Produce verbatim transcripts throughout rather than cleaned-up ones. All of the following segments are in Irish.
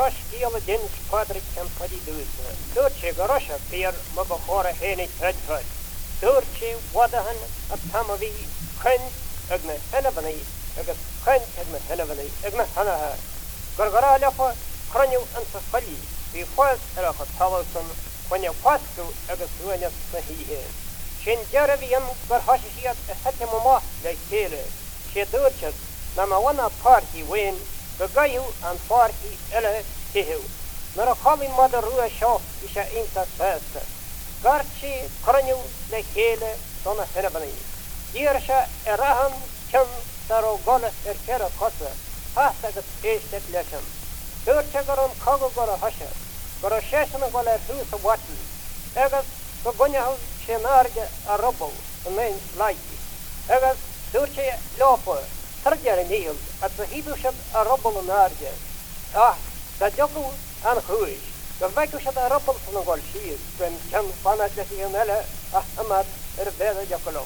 Gosh gila dins Patrick and Paddy Doos. Durche Garosha Pier Mabahora Henny Hedford. Durche Wadahan at Tamavi, Kent, Agna Henavani, Agus Kent, Agna Henavani, Agna Hanaha. Gargara Lepa, Cranu and Safari, the first Eraka Taloson, when you pass to Agus Ruanas Sahi. Shin Jaravian Garhashiat a Hetemama, like Kele. She Durches, Namawana party win. The Gayu and Party Ella Tihu. Narakomin Mother Rua Shaw Isha Inta Sesta. Garchi, Cornu, the Hele, Sona Henabani. Dirsha, Erahan, Chum, Tarogola, Erkera Cossa, Pasagat Ace Lection. Durchagaron Kogo Gora Husher, Gorashashan Gola Hus of Watton. Egas, Gogonia, Shenarga, Arobo, the main light. Egas, Durche, Lopo. Tarjare Neil at the Hidushab a rubble and arge. Ah, the Joku and Huish, the Vaikushab a rubble from the Gol Shield, when Chan Fanatella, Ahmad, Erbeda Jacolo.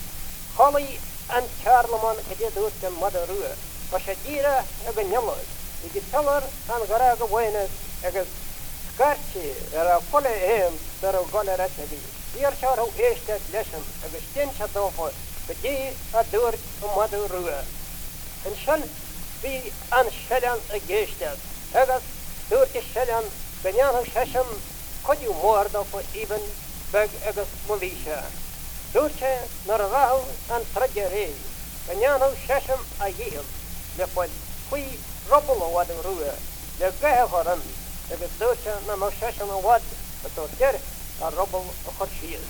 Holly and Charlemont Kedut and Mother Rua, Pashadira, Eganello, the Giteller and Garaga Wenas, Egas Scarchi, era Pole him, Sero Gola Recipe. Dear Shadow Estate Lesson, Agustin Chadofo, the G a Dur Mother Rua. En shall be an shellan against us. Egas, dirty shellan, Benyano Shasham, could you more for even beg Egas Movisha? Durche, Naravahu, and Tragere, Benyano Shasham a yield, the point we rubble what the rua, the Gaharan, Egas Durche, Namo Shasham a wad, the Torter, a rubble of her shield.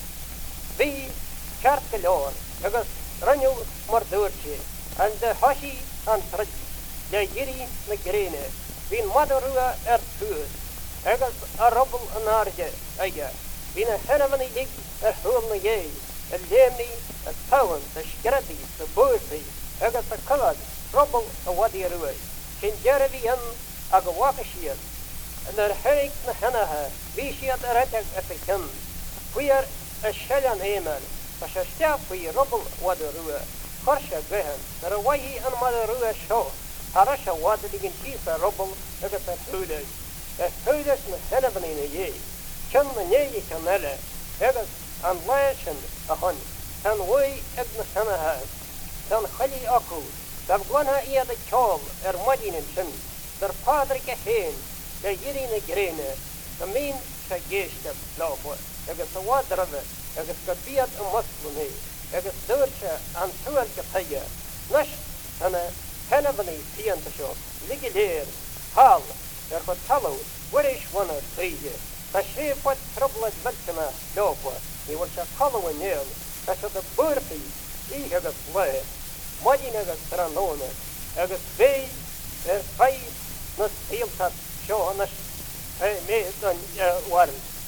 We, Chartelor, Egas Ranu Mordurche. And the Hashi and Trudge, the Yiri Magrene, been Madarua er Tour, Egas a rubble and arge, Aya, been a Henamani dig, a Hulna Yay, a Lemni, a Town, the Shkrati, the Bursy, Egas a Colored, rubble a Wadi Rua, Shin Jaravian, Agawakashian, and the Herik Nahanaha, Vishiat Eretak at the Kim, Queer a Shellan Amen, a Shastaf we rubble Wadi Rua. Harsha Graham, the Hawaii and Mother Rua Shaw, Harasha water in Tisa Rubble, Egas and Hooders, a Hooders and Henavan in a ye, Chum and Ye Canella, Egas and Lashan, a hun, Tan Way Edna Hanaha, Tan Hali Aku, Davguana Ia the Chol, Er Modin and Chin, their Padre Cahin, the Yirin Grene, the mean Shagish of Lawful, Egas a water of it, Egas Kabiat and Muslim. Egas Durcha and Tuel Kapaya, Nash and a Henavani Tiantasho, Ligidir, Hal, their Hotalo, Warish one or three, a shape what troubled Vectima, Dopa, he was a hollow and nail, as of the Burfi, he Egas Blair, Modin Egas Ranona, Egas Bay, their face, not Tiltat, show on us, I made on Warren.